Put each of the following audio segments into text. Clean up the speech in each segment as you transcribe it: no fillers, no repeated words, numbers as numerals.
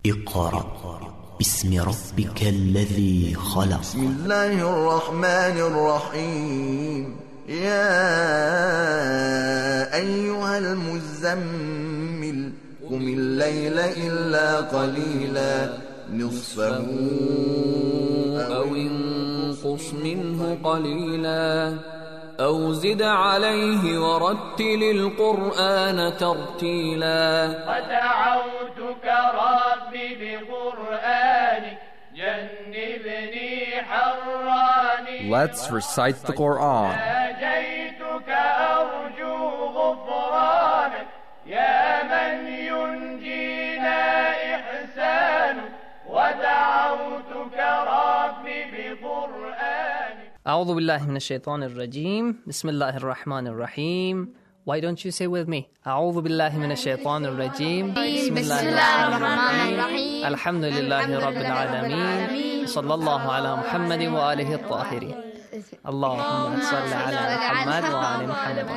اقرأ باسم ربك الذي خلق. بسم الله الرحمن الرحيم. يا أيها المزمل قم الليل إلا قليلا نصفه أو انقص منه قليلا أو زد عليه ورتل القرآن ترتيلا. ودعوتك ربي بقرآنك جنبني حراني. Let's recite the Quran. ناجيتك أرجو غفرانك يا من ينجينا إحسانك. ودعوتك ربي بقرآنك. أعوذ بالله من الشيطان الرجيم. بسم الله الرحمن الرحيم. Why don't you say with me? أعوذ بالله من الشيطان الرجيم. بسم الله الرحمن الرحيم. الحمد لله رب العالمين. صلى الله على محمد وآله الطاهرين. اللهم صل على محمد وآل محمد.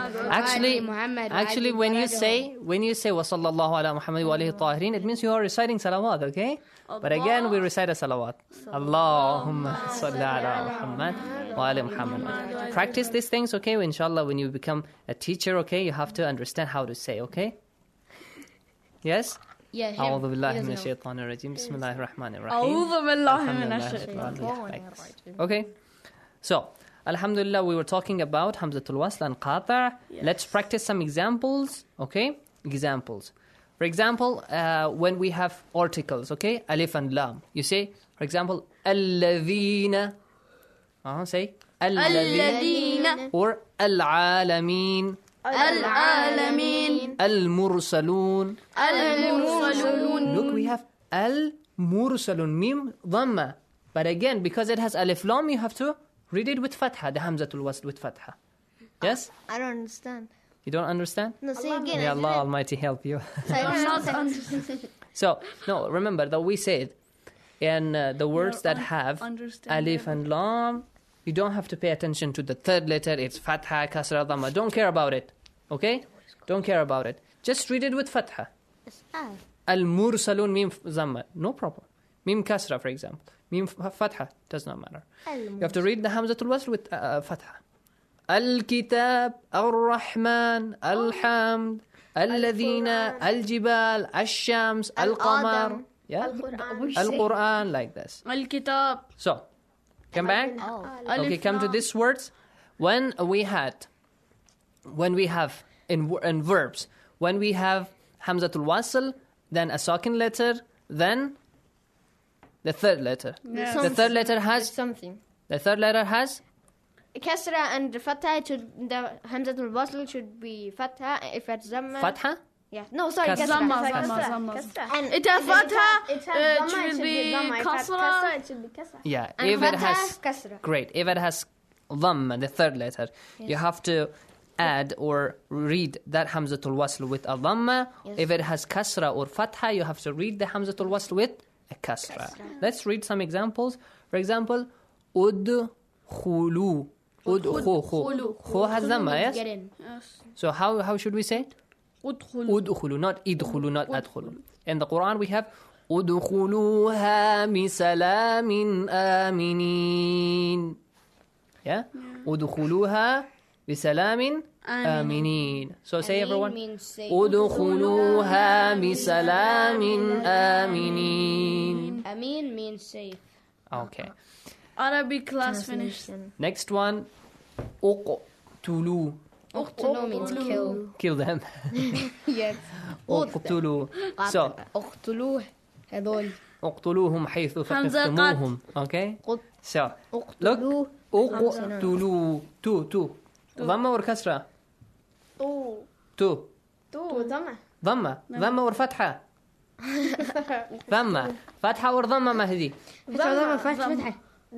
Actually, when you say وصلى الله على محمد وآله الطاهرين, it means you are reciting salawat, okay? But again, we recite a salawat. اللهم صل على محمد وآل محمد. Practice these things, okay? Inshallah, when you become a teacher, okay, you have to understand how to say, okay? Yes? Yeah. أعوذ بالله من الشيطان الرجيم. بسم الله الرحمن الرحيم. أعوذ بالله من الشيطان الرجيم. Okay? So, Alhamdulillah, we were talking about Hamzatul Wasl and Qata'. Yes. Let's practice some examples, okay? Examples. For example, when we have articles, okay? Alif and Lam. You say, for example, الذين. Say, الذين. Or العالمين. العالمين. المرسلون. المرسلون. Look, we have المرسلون. Mim, dhamma. But again, because it has Alif Lam, you have to read it with Fatha, the Hamzatul Wasl with Fatha. Yes? I don't understand. You don't understand? No, say again. May Allah Almighty help you. I'm not understand. So, no, remember that we said in the words that have Alif and Lam, you don't have to pay attention to the third letter. It's Fatha, Kasra, Dhamma. Don't care about it. Okay? Don't care about it. Just read it with Fatha. Al-Mursalun, Mim, Dhamma. No problem. Mim, Kasra, for example. Mim, Fatha. Does not matter. You have to read the Hamzatul Wasl with Fatha. Al-Kitab, Al-Rahman, Al-Hamd, Al-Ladhina, Al-Jibal, Al-Shams, Al-Qamar. Yeah? Al-Quran, like this. Al-Kitab. So, come back. Okay, come to these words. When we have in verbs, when we have Hamzatul Wasl, then a second letter, then the third letter. Yeah. The third letter has something. The third letter has Kasra and Fatha. The Hamzatul Wasl should be Fatha. If it's Zamma. Fatha? Yeah. No, sorry. Kasra. Kasra. And it has Fatha. It should be Kasra. It should be Kasra. Yeah. And if it Fatha has Kasra. Great. If it has Dhamma, the third letter, you have to add or read that Hamzatul Wasl with a Dhamma. Yes. If it has Kasra or Fatha, you have to read the Hamzatul Wasl with a Kasra. Let's read some examples. For example, Udkhulu. Kho has Dhamma, yes? Get in. So how should we say? Udkhulu, not idkhulu, not adkhulu. In the Quran we have Udkhuluha bisalamin aminin. Yeah? Udkhuluha bisalamin aminin. So say everyone. Udkhuluha bisalamin aminin. Amin means safe. Okay. Arabic class finished. Next one. Uqtulu. Uqtulu means kill. Kill them. Yes. Uqtulu. So, اقتلوه هذول. اقتلوهم حيث ثقفتموهم. Okay? So, look. اقتلوا. Two. Dhamma or kasra? Two. Dhamma or fatha? Dhamma. Fatha or dhamma mahdi? فتحة.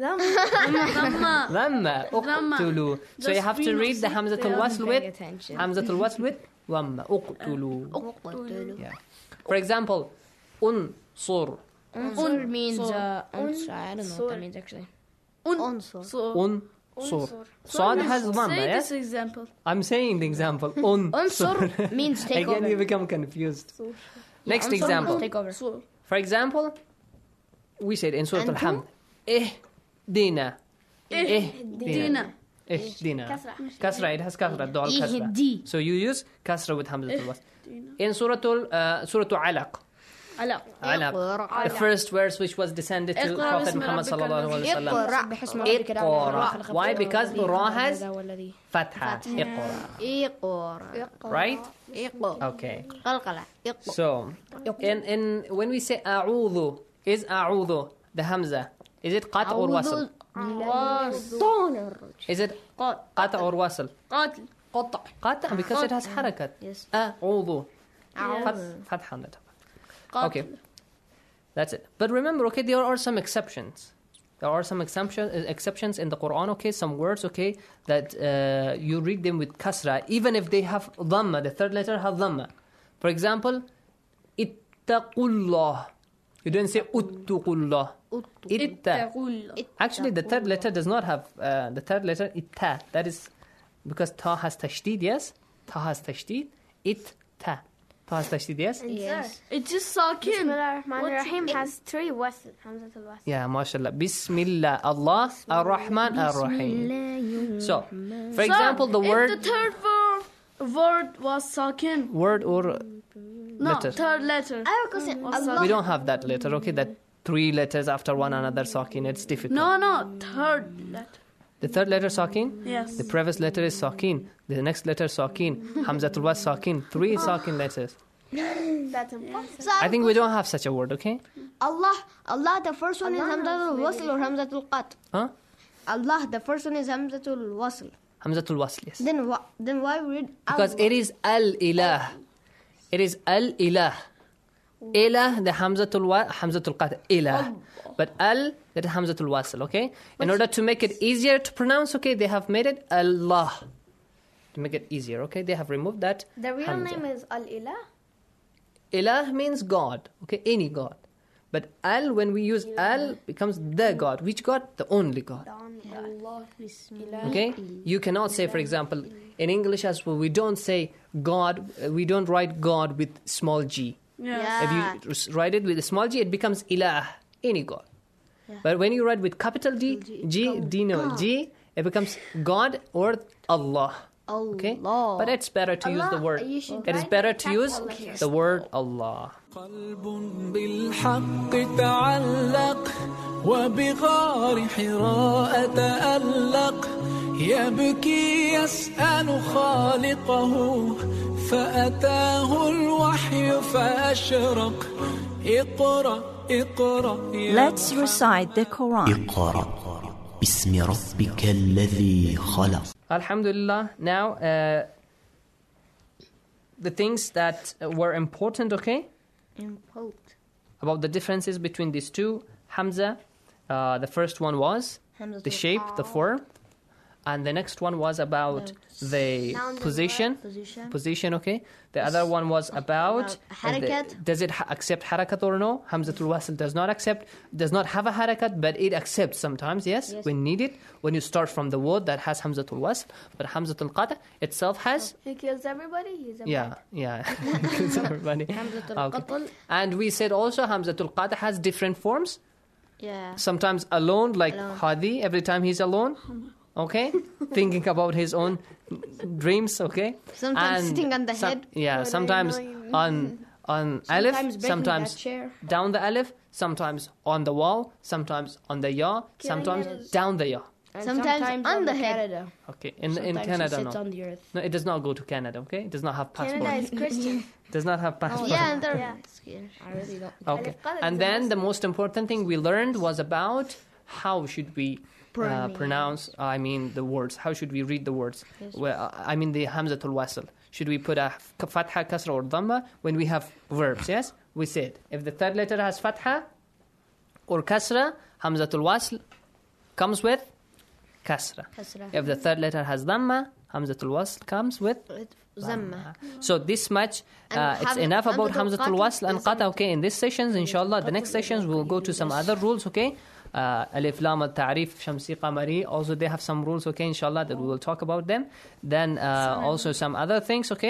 Dhamma. اقتلوا. So you have to read the Hamzatul Wasl with Dhamma. اقتلوا. Yeah. For example, unsur. Unsur means answer. I don't know what that means actually. Unsur. Sad has Dhamma, Say yes? this example. I'm saying the example. Unsur means take Again, over. you become confused. Next Unsur example. means take over. For example, we said in Surah Al-Hamd, Ihdina. Dina. Ihdina. Kasra, it has kasra, dal kasra. So you use kasra with Hamzatul Wasl. In Surah Alaq. Alaq. The first verse which was descended to Prophet Muhammad sallallahu alaihi wasallam. Iqra. Why? Because Ra has fatha. Iqra. Right? Okay. So, when we say a'udhu, is a'udhu the hamza? Is it qat or wasl? Is it qat or wasl? Qat because it has harakat. Yes. A'udhu. Fatha. Okay, that's it. But remember, okay, there are some exceptions. There are some exceptions in the Quran, okay, some words, okay, that you read them with kasra, even if they have dhamma, the third letter has dhamma. For example, ittaqullah. You don't say uttuqullah. Itta. Actually, the third letter does not have, the third letter, itta. That is because ta has tashdid, yes? Ta has tashdid. Itta. Ta has tashdid, yes? Yes. It's just sakin. Bismillahir-Rahmanir-Rahim has 3 wasl, Hamzatul Wasl. Yeah, mashallah. Bismillah, Allah, Ar-Rahman, Ar-Rahim. So, for example, the word... If the third word was sakin. Word or No, letter? third letter. We don't have that letter, okay? That 3 letters after one another sakin. It's difficult. No, third letter. The third letter sakin? Yes. The previous letter is sakin. The next letter sakin. Hamzatul Wasl sakin. 3 sakin letters. That's impossible. I think we don't have such a word, okay? Allah, the first one is Hamzatul Wasl or Hamzatul Qat? Huh? Allah, the first one is Hamzatul Wasl. Hamzatul Wasl, yes. Then why we read Because Allah? it is Al-Ilah. It is Al-Ilah. Ilah, the Hamzatul Qat, Ilah. But Al, that is Hamzatul Wasl, okay? In order to make it easier to pronounce, okay, they have made it Allah. To make it easier, okay? They have removed that The real Hamza. name is Al-Ilah. Ilah means God, okay? Any God. But Al, when we use Al, becomes the God. Which God? The only God. Allah, Bismillah. Okay? You cannot say, for example, in English as well, we don't say God, we don't write God with small g. Yeah. If you write it with a small g, it becomes Ilah, any God. But when you write with capital D, G, it becomes God or Allah. Okay? But it's better to use the word. It is better to use the word Allah. قلب بالحق تعلق وبغار حراء تألق يبكي يسأل خالقه فأتاه الوحي فأشرق اقرأ Let's recite the Quran. اقرأ باسم ربك الذي خلق. Alhamdulillah. Now, the things that were important, okay? About the differences between these two Hamza. The first one was the shape, the form. And the next one was about the position, okay? The other one was about does it accept harakat or no? Hamzatul Wasl does not have a harakat, but it accepts sometimes, yes, when needed. When you start from the word that has Hamzatul Wasl, but Hamzatul Qata itself has... He kills everybody, he's a Yeah. He kills everybody. Okay. And we said also Hamzatul Qata has different forms. Yeah. Sometimes alone, like Hadi, every time he's alone. Okay, thinking about his own dreams. Okay, Sometimes sitting on the head. Yeah, sometimes on alif, sometimes down the alif, sometimes on the wall, sometimes on the ya, sometimes down the ya. Sometimes on the head. Okay, in Canada, no. on the earth. No, it does not go to Canada. Okay, it does not have passport. Canada is Christian. Does not have passport. Yeah, and they're scared. I really don't. Okay, and then the most important thing we learned was about how should we pronounce, the words. How should we read the words? Yes. Well, the Hamzatul Wasl. Should we put a fatha, kasra, or dhamma when we have verbs? Yes? We said, if the third letter has fatha or kasra, Hamzatul Wasl comes with kasra. If the third letter has dhamma, Hamzatul Wasl comes with dhamma. So this much, it's enough about Hamzatul Wasl and Qata, okay? In this sessions, inshallah, the next sessions we'll go to some other rules, okay? Alif, Lam, Al-Ta'rif, Shamsi, Qamari. Also, they have some rules, okay, inshallah, that we will talk about them. Then, also some other things, okay?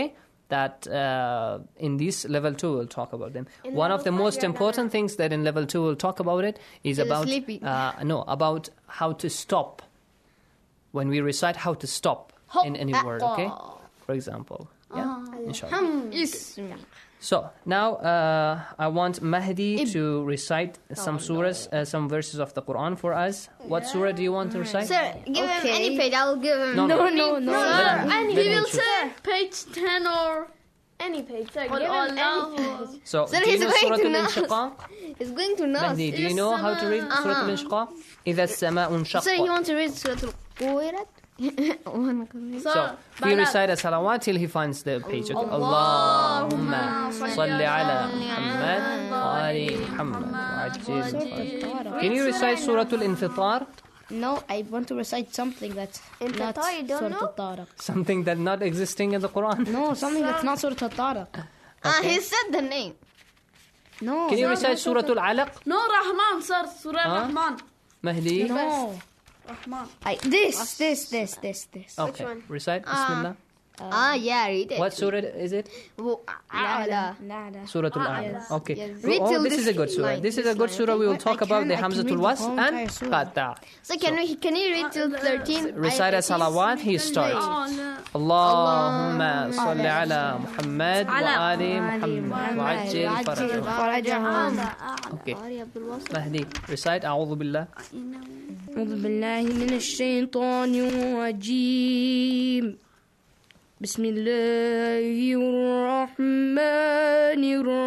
that in this level 2 we'll talk about them. One of the most important things that in level 2 we'll talk about it is about about how to stop. When we recite, how to stop in any word, okay? For example, inshallah. So now I want Mahdi to recite some surahs, some verses of the Quran for us. What surah do you want to recite? Sir, give him any page. I will give him. No. And he will say page 10 or any page. Sir, give him any page. So, do you know Surah Al-Inshiqaq? He's going to know. Mahdi, do you know how to read Surah Al-Inshiqaq? إِذَا السَّمَاءُ انشَقَّتْ. Sir, he wants to read Surah Al-Quwirat. So, he recite a salawat till he finds the page. Okay. Allahumma salli ala Muhammad wa ali Muhammad. Can you recite Surah Al-Infitar? No, I want to recite something that's not Surah Al-Tariq. Something that's not existing in the Quran? No, something that's not Surah Al-Tariq. He said the name. No. Can you recite Surah Al-Alaq? No, Rahman, sir. Surah Rahman. Mahdi? No. Rahman. This. Okay. Which one? Recite. Bismillah. Yeah, read it. What surah is it? A'la. Surah Al-A'la. Okay. This is a good surah. This is a good surah. We will talk about the Hamzatul Wasl and Qata. So can you read till 13? Recite a salawat. He starts. Allahumma salli ala Muhammad wa ali Muhammad wa ajil farajahum. Okay. Mahdi, recite. A'udhu billah. أعوذ بالله من الشيطان الرجيم بسم الله الرحمن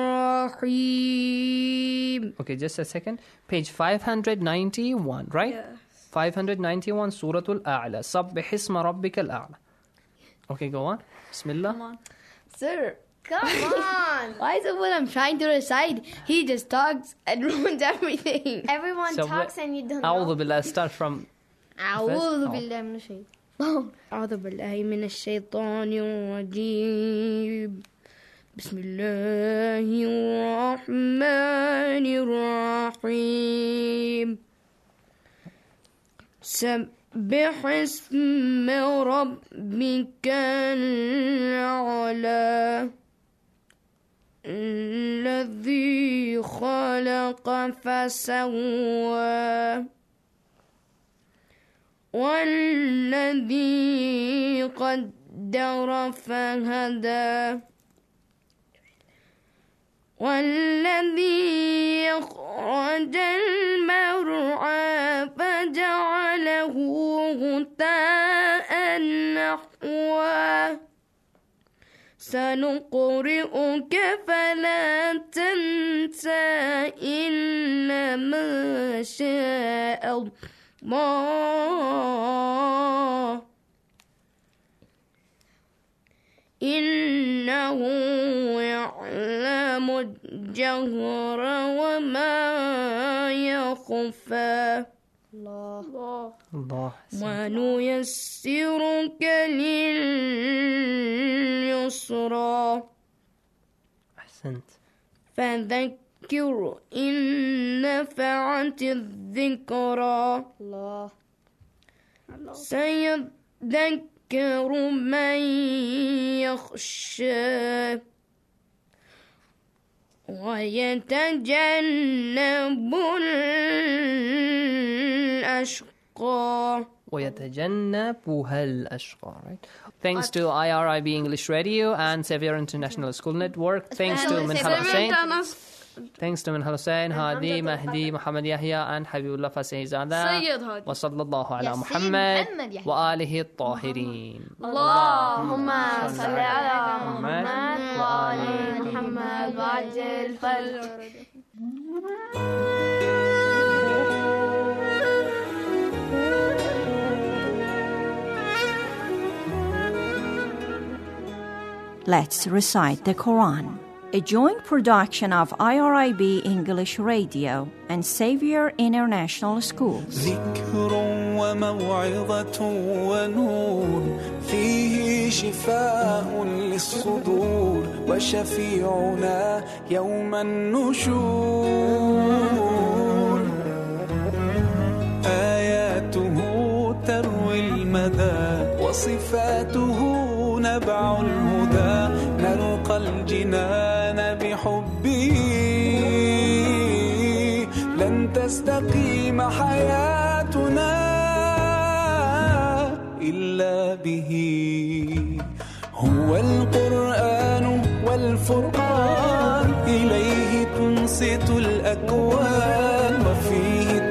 الرحيم. Okay, just a second. Page 591, right? Yes. 591, Surah Al-A'la. Sabbih isma rabbika al-a'la. Okay, go on. Bismillah. Sir, come on. Why is it when I'm trying to recite, he just talks and ruins everything? Everyone talks and you don't know. A'udhu billah, start from... أعوذ بالله من الشيطان. أعوذ بالله من الشيطان الرجيم بسم الله الرحمن الرحيم سبح اسم ربك الأعلى الذي خلق فسوى والذي قدر فهدى والذي أخرج المرعى فجعله غثاء نحوا سنقرئك فلا تنسى إلا ما شاء الله إنه يعلم الجهر وما يخفى الله ونيسرك لليسرى أحسنت فذكر إن نفعت الذكرى الله سيذكر من يخشى ويتجنب الأشقى ويتجنبها الأشقى, right? Thanks to IRIB English Radio and Xavier International School Network. Thanks to Minhal Hussain. Thanks to Minhal Hussain, Hadi, Mahdi, Muhammad Yahya and Habibullah Fasih Zada. Wa sallallahu ala Muhammad wa alihi at-tahirin. Allahumma salli ala Muhammad wa ali Muhammad wa ajil farajahum. Let's recite the Quran, a joint production of IRIB English Radio and Xavier International Schools. ذكر وموعظة ونور فيه شفاء للصدور وشفيعنا يوم النشور آياته تروي المدى وصفاته نبع الهدى تستقيم حياتنا إلا به. هو القرآن والفرقان إليه تنصت الأكوان وفيه